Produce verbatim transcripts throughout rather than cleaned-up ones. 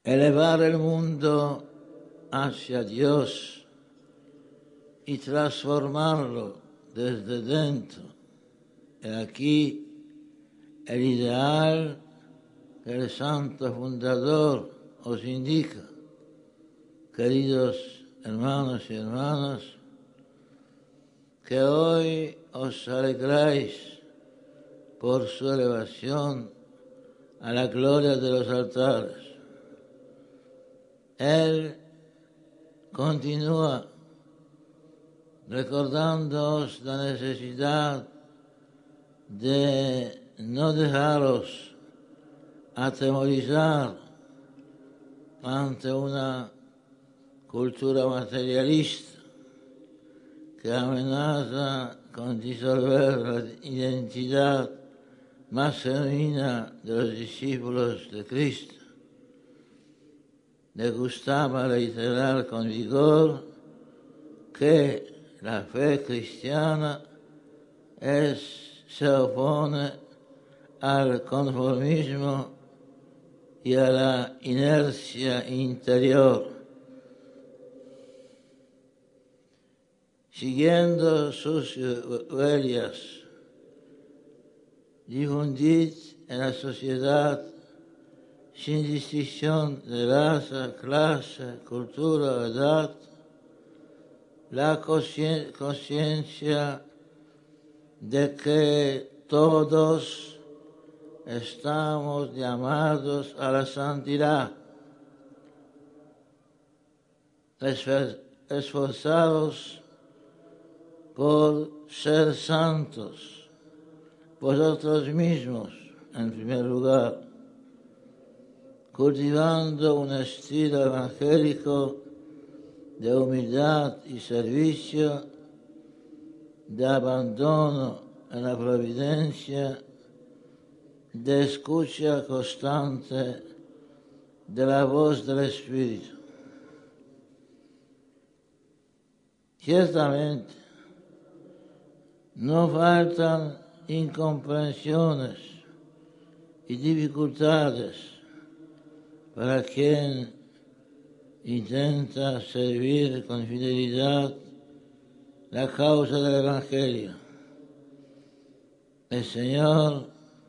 elevar el mundo hacia Dios y transformarlo desde dentro. Y aquí el ideal que el santo fundador os indica. Queridos hermanos y hermanas, que hoy os alegráis por su elevación a la gloria de los altares. Él continúa recordándoos la necesidad de no dejaros atemorizar ante una cultura materialista que amenaza con disolver la identidad más genuina de los discípulos de Cristo. Le gustaba reiterar con vigor que la fe cristiana es, se opone al conformismo y a la inercia interior. Siguiendo sus huellas, difundid en la sociedad, sin distinción de raza, clase, cultura o edad, la conciencia de que todos estamos llamados a la santidad. Esforzados por ser santos, vosotros mismos, en primer lugar, cultivando un estilo evangélico de humildad y servicio, de abandono en la providencia, de escucha constante de la voz del Espíritu. Ciertamente, no faltan incomprensiones y dificultades para quien intenta servir con fidelidad la causa del Evangelio. El Señor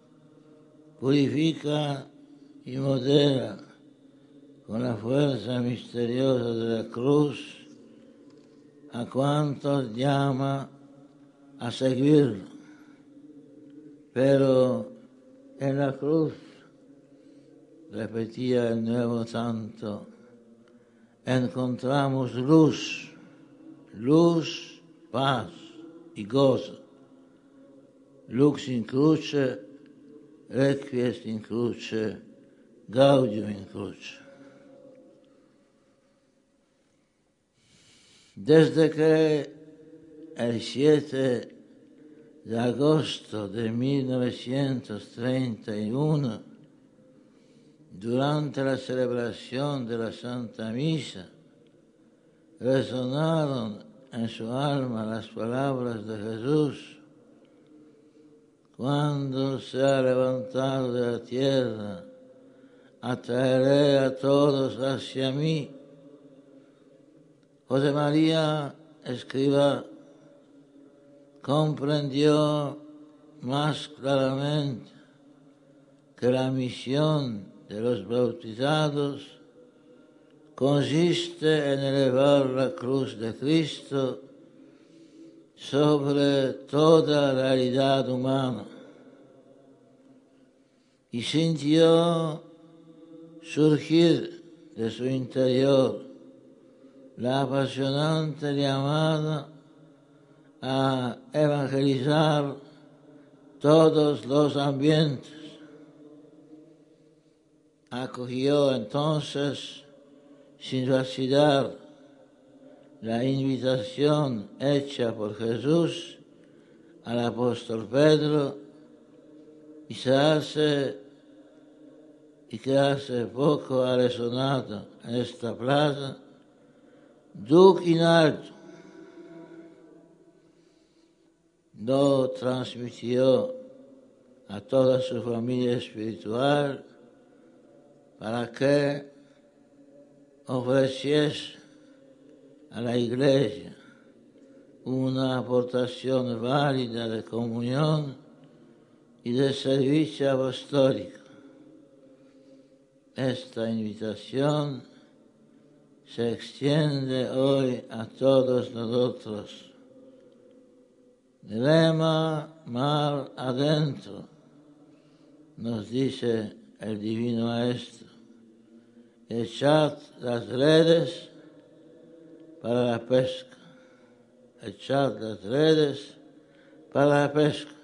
purifica y modera con la fuerza misteriosa de la cruz a cuantos llama a seguirlo. Pero en la cruz, repetía el nuevo santo, encontramos luz, luz, paz y gozo. Lux in cruce, requiescat in cruce, gaudium in cruce. Desde que el siete de agosto de mil novecientos treinta y uno, durante la celebración de la Santa Misa, resonaron en su alma las palabras de Jesús: cuando se ha levantado de la tierra, atraeré a todos hacia mí. José María Escrivá comprendió más claramente que la misión de los bautizados consiste en elevar la cruz de Cristo sobre toda realidad humana, y sintió surgir de su interior la apasionante llamada a evangelizar todos los ambientes. Acogió entonces, sin vacilar, la invitación hecha por Jesús al apóstol Pedro y se hace, y que hace poco ha resonado en esta plaza, Duc in alto. Lo transmitió a toda su familia espiritual para que ofrecies a la Iglesia una aportación válida de comunión y de servicio apostólico. Esta invitación se extiende hoy a todos nosotros. Lema mar adentro, nos dice el Divino Maestro. Echad las redes para la pesca. Echad las redes para la pesca.